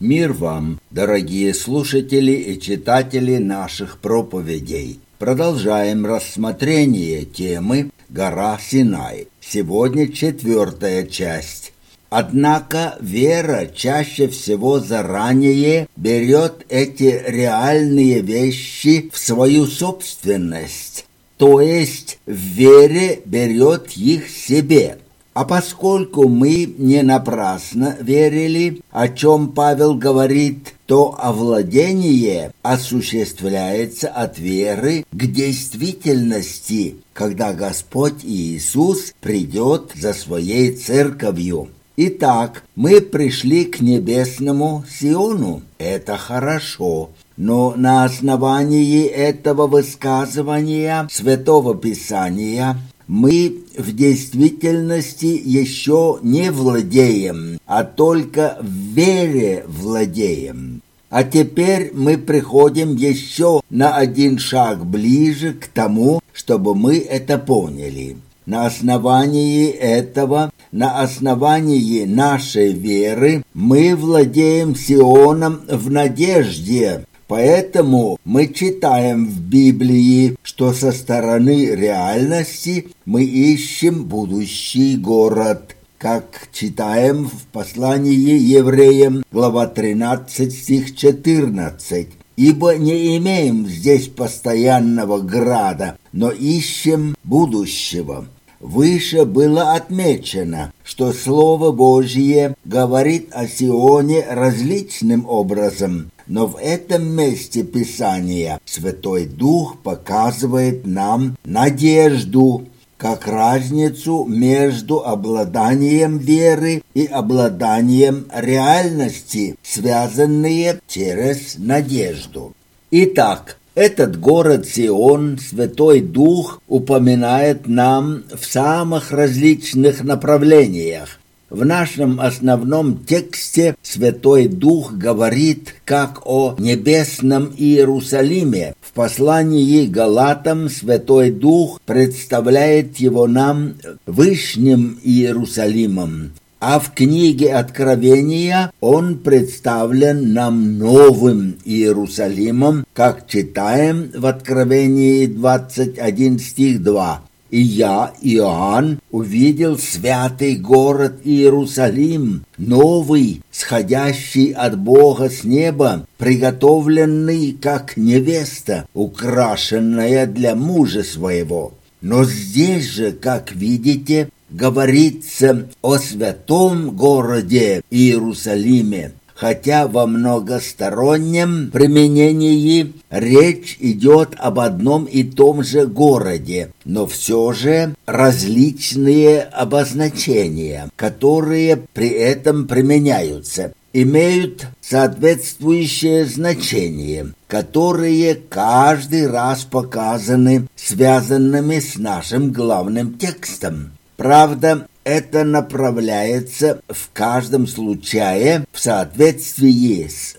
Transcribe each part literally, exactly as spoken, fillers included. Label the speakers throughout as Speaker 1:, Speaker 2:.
Speaker 1: Мир вам, дорогие слушатели и читатели наших проповедей. Продолжаем рассмотрение темы «Гора Синай». Сегодня четвертая часть. Однако вера чаще всего заранее берет эти реальные вещи в свою собственность, то есть в вере берет их себе. А поскольку мы не напрасно верили, о чем Павел говорит, то овладение осуществляется от веры к действительности, когда Господь Иисус придет за своей церковью. Итак, мы пришли к небесному Сиону. Это хорошо. Но на основании этого высказывания Святого Писания мы в действительности еще не владеем, а только в вере владеем. А теперь мы приходим еще на один шаг ближе к тому, чтобы мы это поняли. На основании этого, на основании нашей веры, мы владеем Сионом в надежде. Поэтому мы читаем в Библии, что со стороны реальности мы ищем будущий город, как читаем в послании евреям, глава тринадцать, стих четырнадцать. «Ибо не имеем здесь постоянного града, но ищем будущего». Выше было отмечено, что Слово Божье говорит о Сионе различным образом, но в этом месте Писания Святой Дух показывает нам надежду, как разницу между обладанием веры и обладанием реальности, связанные через надежду. Итак, этот город Сион Святой Дух упоминает нам в самых различных направлениях. В нашем основном тексте Святой Дух говорит как о небесном Иерусалиме. В послании Галатам Святой Дух представляет его нам Вышним Иерусалимом, а в книге Откровения он представлен нам Новым Иерусалимом, как читаем в Откровении двадцать один стих два. «И я, Иоанн, увидел святый город Иерусалим, новый, сходящий от Бога с неба, приготовленный, как невеста, украшенная для мужа своего». Но здесь же, как видите, говорится о святом городе Иерусалиме, хотя во многостороннем применении речь идет об одном и том же городе, но все же различные обозначения, которые при этом применяются, имеют соответствующее значение, которые каждый раз показаны связанными с нашим главным текстом. Правда, это направляется в каждом случае в соответствии с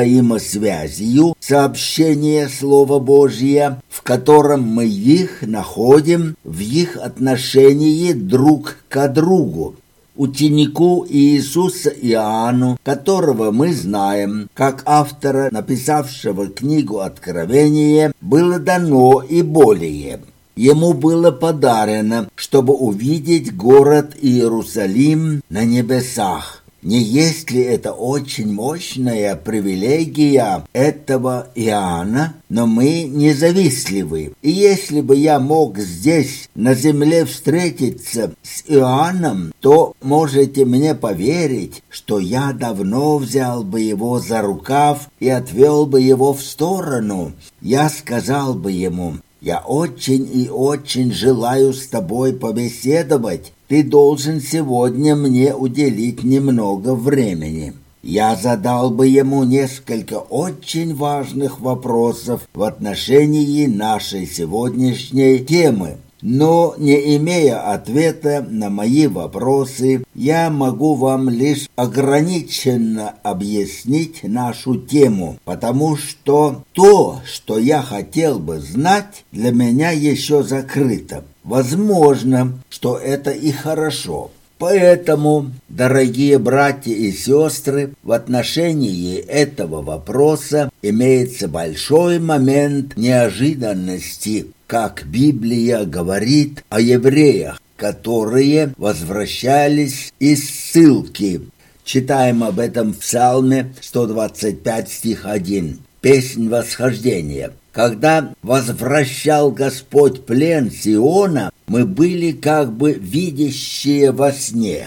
Speaker 1: взаимосвязью сообщения Слова Божия, в котором мы их находим в их отношении друг к другу. Ученику Иисуса Иоанну, которого мы знаем как автора, написавшего книгу Откровения, было дано и более. Ему было подарено, чтобы увидеть город Иерусалим на небесах. Не есть ли это очень мощная привилегия этого Иоанна? Но мы независливы. И если бы я мог здесь, на земле, встретиться с Иоанном, то можете мне поверить, что я давно взял бы его за рукав и отвел бы его в сторону. Я сказал бы ему: «Я очень и очень желаю с тобой побеседовать. Ты должен сегодня мне уделить немного времени». Я задал бы ему несколько очень важных вопросов в отношении нашей сегодняшней темы. Но, не имея ответа на мои вопросы, я могу вам лишь ограниченно объяснить нашу тему, потому что то, что я хотел бы знать, для меня еще закрыто. Возможно, что это и хорошо. Поэтому, дорогие братья и сестры, в отношении этого вопроса имеется большой момент неожиданности, как Библия говорит о евреях, которые возвращались из ссылки. Читаем об этом в Псалме сто двадцать пять, стих один. Песнь восхождения. Когда возвращал Господь плен Сиона, мы были как бы видящие во сне.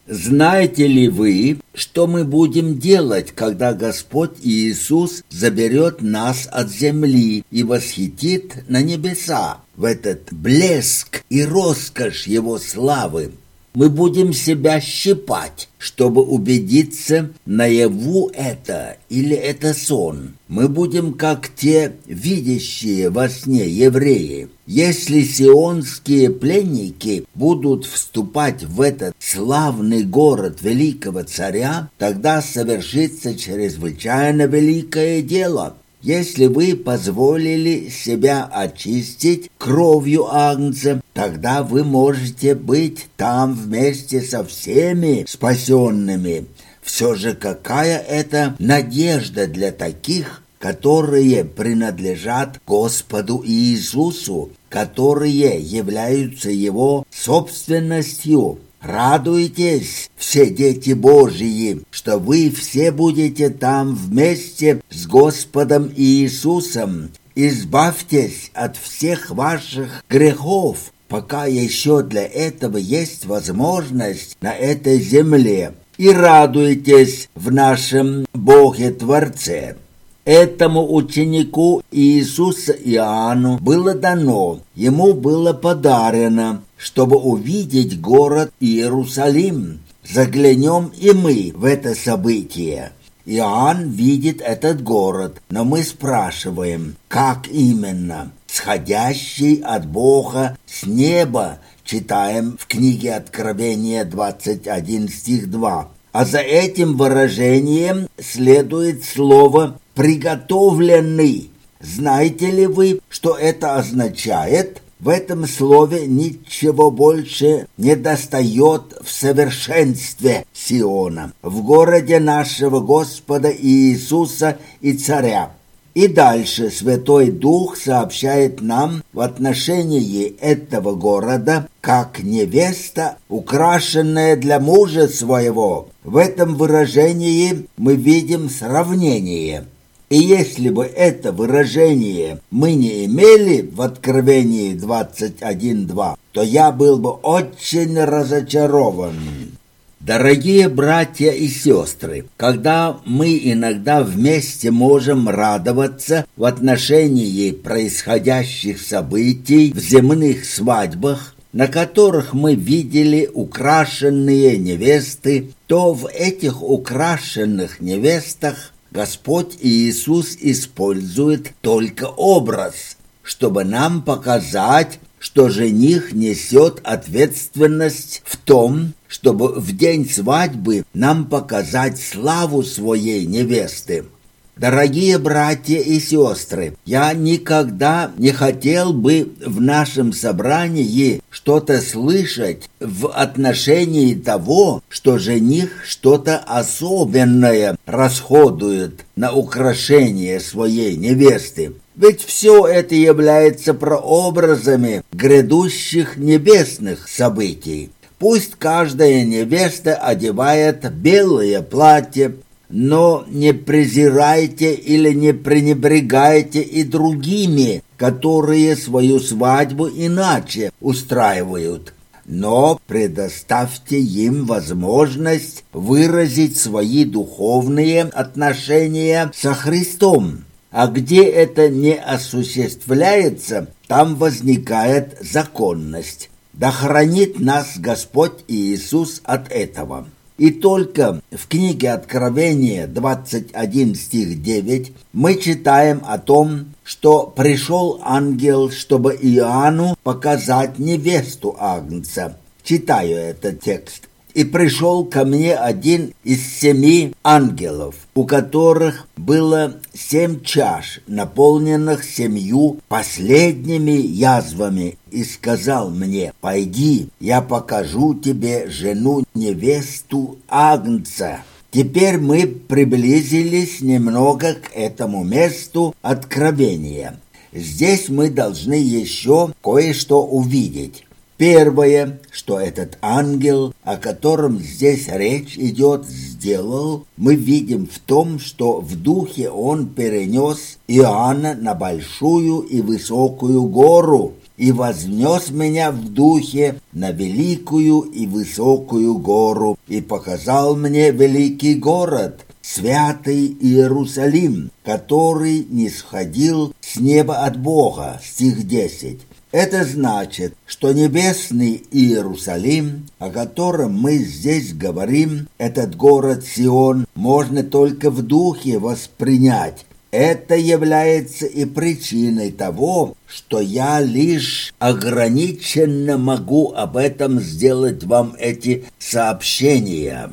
Speaker 1: Знаете ли вы, что мы будем делать, когда Господь Иисус заберет нас от земли и восхитит на небеса, в этот блеск и роскошь Его славы? Мы будем себя щипать, чтобы убедиться, наяву это или это сон. Мы будем как те видящие во сне евреи. Если сионские пленники будут вступать в этот славный город великого царя, тогда совершится чрезвычайно великое дело. Если вы позволили себя очистить кровью агнца, тогда вы можете быть там вместе со всеми спасенными. Все же какая это надежда для таких, которые принадлежат Господу Иисусу, которые являются Его собственностью. Радуйтесь, все дети Божьи, что вы все будете там вместе с Господом Иисусом. Избавьтесь от всех ваших грехов, пока еще для этого есть возможность на этой земле. И радуйтесь в нашем Боге-Творце. Этому ученику Иисуса Иоанну было дано, ему было подарено, чтобы увидеть город Иерусалим. Заглянем и мы в это событие. Иоанн видит этот город, но мы спрашиваем, как именно? Сходящий от Бога с неба, читаем в книге Откровения двадцать один, стих два. А за этим выражением следует слово «приготовленный». Знаете ли вы, что это означает? В этом слове ничего больше не достает в совершенстве Сиона, в городе нашего Господа Иисуса и Царя. И дальше Святой Дух сообщает нам в отношении этого города, как невеста, украшенная для мужа своего. В этом выражении мы видим сравнение. И если бы это выражение мы не имели в Откровении двадцать один два, то я был бы очень разочарован. Дорогие братья и сестры, когда мы иногда вместе можем радоваться в отношении происходящих событий в земных свадьбах, на которых мы видели украшенные невесты, то в этих украшенных невестах Господь Иисус использует только образ, чтобы нам показать, что жених несет ответственность в том, чтобы в день свадьбы нам показать славу своей невесты. Дорогие братья и сестры, я никогда не хотел бы в нашем собрании что-то слышать в отношении того, что жених что-то особенное расходует на украшение своей невесты. Ведь все это является прообразами грядущих небесных событий. Пусть каждая невеста одевает белое платье, но не презирайте или не пренебрегайте и другими, которые свою свадьбу иначе устраивают. Но предоставьте им возможность выразить свои духовные отношения со Христом. А где это не осуществляется, там возникает законность. Да хранит нас Господь Иисус от этого. И только в книге Откровения двадцать один, стих девять мы читаем о том, что пришел ангел, чтобы Иоанну показать невесту Агнца. Читаю этот текст. И пришел ко мне один из семи ангелов, у которых было семь чаш, наполненных семью последними язвами, и сказал мне: «Пойди, я покажу тебе жену, невесту Агнца». Теперь мы приблизились немного к этому месту откровения. Здесь мы должны еще кое-что увидеть. Первое, что этот ангел, о котором здесь речь идет, сделал, мы видим в том, что в духе он перенес Иоанна на большую и высокую гору и вознес меня в духе на великую и высокую гору и показал мне великий город, святый Иерусалим, который нисходил с неба от Бога. Стих десять. Это значит, что небесный Иерусалим, о котором мы здесь говорим, этот город Сион, можно только в духе воспринять. Это является и причиной того, что я лишь ограниченно могу об этом сделать вам эти сообщения.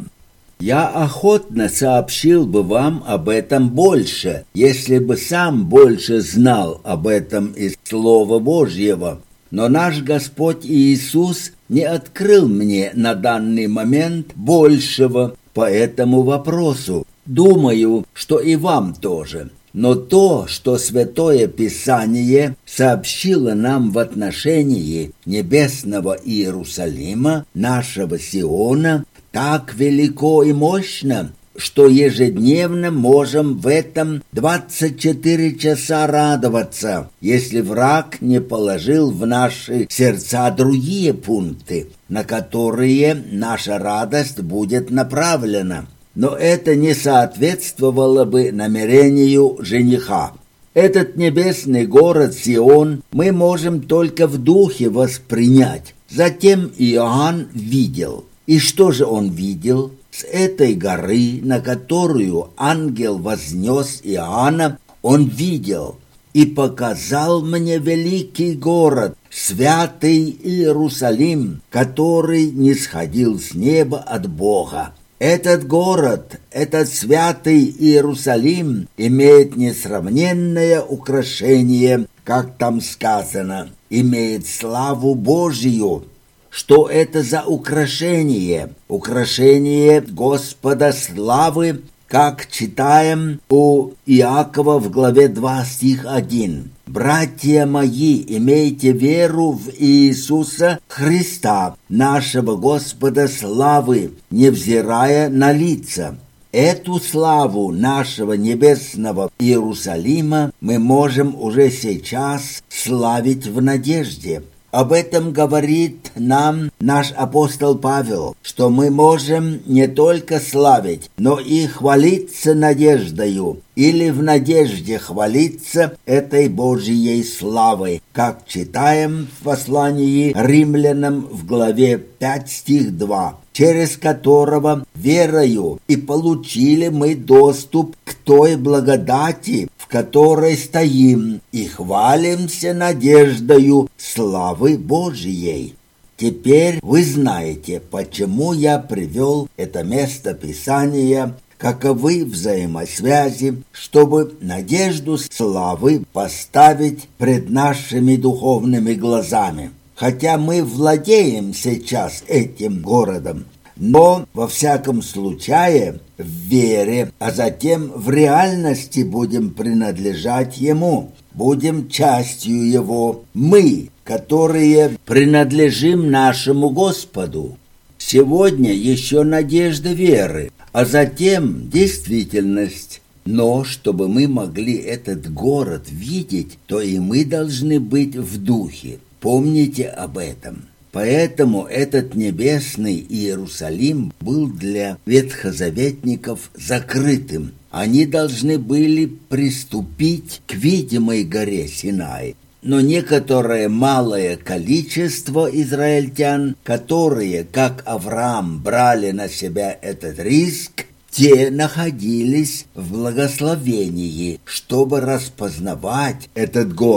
Speaker 1: Я охотно сообщил бы вам об этом больше, если бы сам больше знал об этом из Слова Божьего. Но наш Господь Иисус не открыл мне на данный момент большего по этому вопросу. Думаю, что и вам тоже. Но то, что Святое Писание сообщило нам в отношении небесного Иерусалима, нашего Сиона, так велико и мощно, что ежедневно можем в этом двадцать четыре часа радоваться, если враг не положил в наши сердца другие пункты, на которые наша радость будет направлена. Но это не соответствовало бы намерению жениха. Этот небесный город Сион мы можем только в духе воспринять. Затем Иоанн видел. И что же он видел? С этой горы, на которую ангел вознес Иоанна, он видел и показал мне великий город, святый Иерусалим, который нисходил с неба от Бога. Этот город, этот святый Иерусалим имеет несравненное украшение, как там сказано, имеет славу Божию. Что это за украшение? Украшение Господа славы, как читаем у Иакова в главе два, стих один. «Братья мои, имейте веру в Иисуса Христа, нашего Господа славы, невзирая на лица». Эту славу нашего небесного Иерусалима мы можем уже сейчас славить в надежде. Об этом говорит нам наш апостол Павел, что мы можем не только славить, но и хвалиться надеждою, или в надежде хвалиться этой Божьей славой, как читаем в послании римлянам в главе пять, стих два, через которого верою и получили мы доступ к той благодати, в которой стоим и хвалимся надеждою славы Божьей. Теперь вы знаете, почему я привел это место Писания, каковы взаимосвязи, чтобы надежду славы поставить пред нашими духовными глазами. Хотя мы владеем сейчас этим городом, но во всяком случае в вере, а затем в реальности будем принадлежать Ему, будем частью Его, мы, которые принадлежим нашему Господу. Сегодня еще надежда веры, а затем действительность. Но чтобы мы могли этот город видеть, то и мы должны быть в духе. Помните об этом. Поэтому этот небесный Иерусалим был для ветхозаветников закрытым. Они должны были приступить к видимой горе Синай. Но некоторое малое количество израильтян, которые, как Авраам, брали на себя этот риск, те находились в благословении, чтобы распознавать этот город.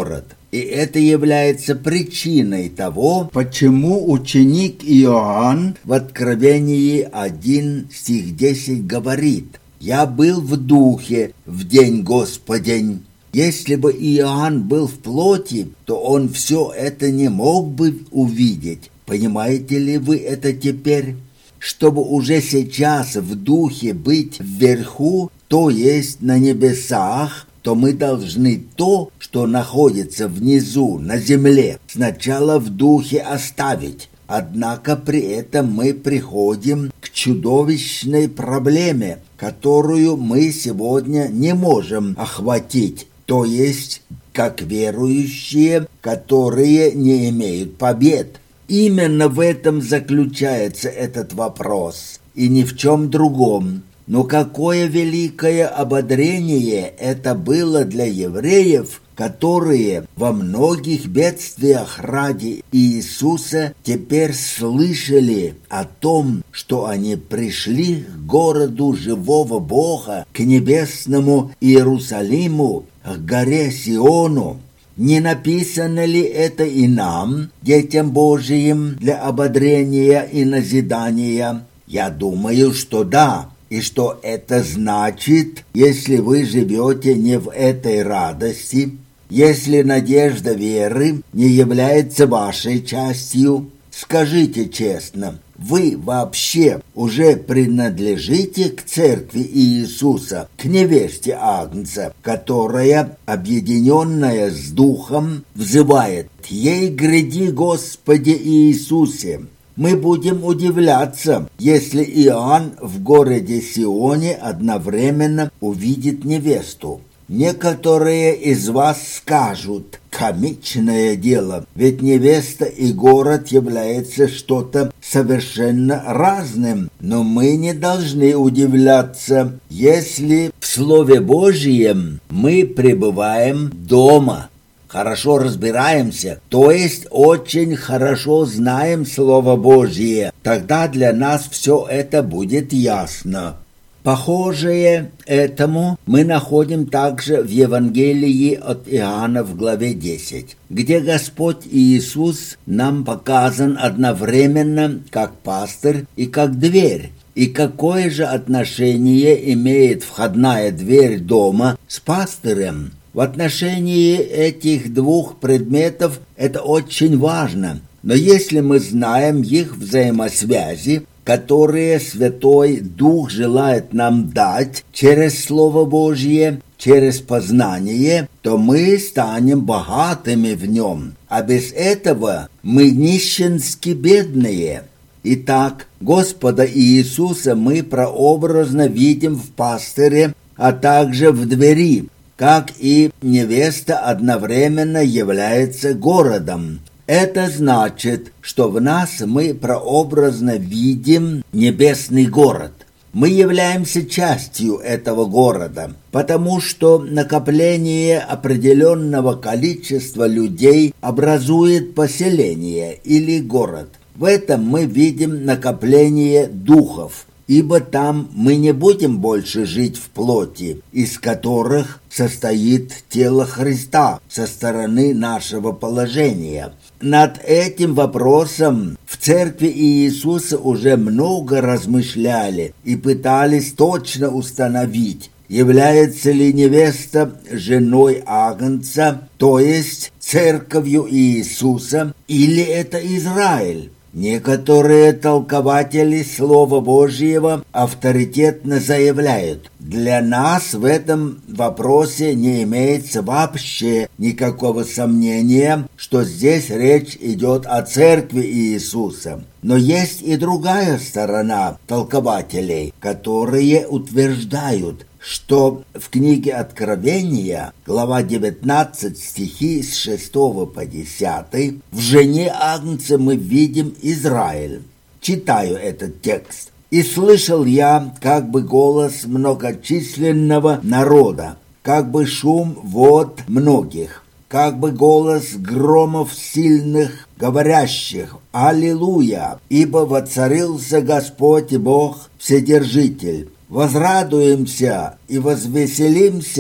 Speaker 1: И это является причиной того, почему ученик Иоанн в Откровении один стих десять говорит: «Я был в духе в день Господень». Если бы Иоанн был в плоти, то он все это не мог бы увидеть. Понимаете ли вы это теперь? Чтобы уже сейчас в духе быть вверху, то есть на небесах, то мы должны то, что находится внизу, на земле, сначала в духе оставить. Однако при этом мы приходим к чудовищной проблеме, которую мы сегодня не можем охватить, то есть как верующие, которые не имеют побед. Именно в этом заключается этот вопрос, и ни в чем другом. Но какое великое ободрение это было для евреев, которые во многих бедствиях ради Иисуса теперь слышали о том, что они пришли к городу живого Бога, к небесному Иерусалиму, к горе Сиону. Не написано ли это и нам, детям Божиим, для ободрения и назидания? Я думаю, что да. И что это значит, если вы живете не в этой радости, если надежда веры не является вашей частью? Скажите честно, вы вообще уже принадлежите к церкви Иисуса, к невесте Агнца, которая, объединенная с Духом, взывает: «Ей гряди, Господи Иисусе». Мы будем удивляться, если Иоанн в городе Сионе одновременно увидит невесту. Некоторые из вас скажут: комичное дело, ведь невеста и город являются что-то совершенно разным. Но мы не должны удивляться, если в Слове Божьем мы пребываем дома, хорошо разбираемся, то есть очень хорошо знаем Слово Божье, тогда для нас все это будет ясно. Похожее этому мы находим также в Евангелии от Иоанна в главе десять, где Господь Иисус нам показан одновременно как пастырь и как дверь. И какое же отношение имеет входная дверь дома с пастырем? В отношении этих двух предметов это очень важно. Но если мы знаем их взаимосвязи, которые Святой Дух желает нам дать через Слово Божье, через познание, то мы станем богатыми в нем, а без этого мы нищенски бедные. Итак, Господа Иисуса мы прообразно видим в пастыре, а также в двери, как и невеста одновременно является городом. Это значит, что в нас мы прообразно видим небесный город. Мы являемся частью этого города, потому что накопление определенного количества людей образует поселение или город. В этом мы видим накопление духов, ибо там мы не будем больше жить в плоти, из которых состоит тело Христа со стороны нашего положения. Над этим вопросом в церкви Иисуса уже много размышляли и пытались точно установить, является ли невеста женой Агнца, то есть церковью Иисуса, или это Израиль. Некоторые толкователи Слова Божьего авторитетно заявляют: для нас в этом вопросе не имеется вообще никакого сомнения, что здесь речь идет о церкви Иисуса. Но есть и другая сторона толкователей, которые утверждают, что в книге Откровения, глава девятнадцать, стихи с шестого по десятый, в жене Агнца мы видим Израиль. Читаю этот текст. «И слышал я как бы голос многочисленного народа, как бы шум вод многих, как бы голос громов сильных, говорящих: Аллилуйя! Ибо воцарился Господь Бог Вседержитель. Возрадуемся и возвеселимся,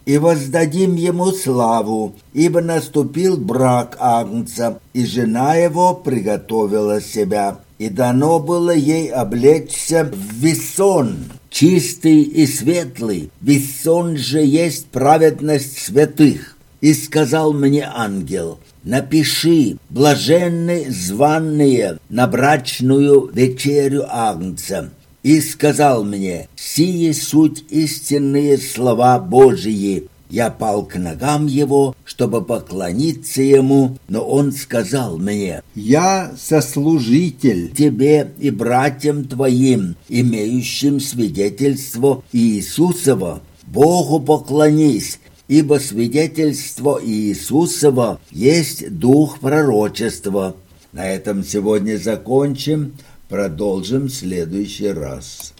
Speaker 1: и воздадим ему славу, ибо наступил брак Агнца, и жена его приготовила себя, и дано было ей облечься в весон, чистый и светлый, весон же есть праведность святых. И сказал мне ангел: напиши: блаженны званные на брачную вечерю Агнца. И сказал мне: сие суть истинные слова Божии. Я пал к ногам его, чтобы поклониться ему, но он сказал мне:
Speaker 2: я сослужитель
Speaker 1: тебе и братьям твоим, имеющим свидетельство Иисусова, Богу поклонись, ибо свидетельство Иисусова есть дух пророчества. На этом сегодня закончим, продолжим в следующий раз.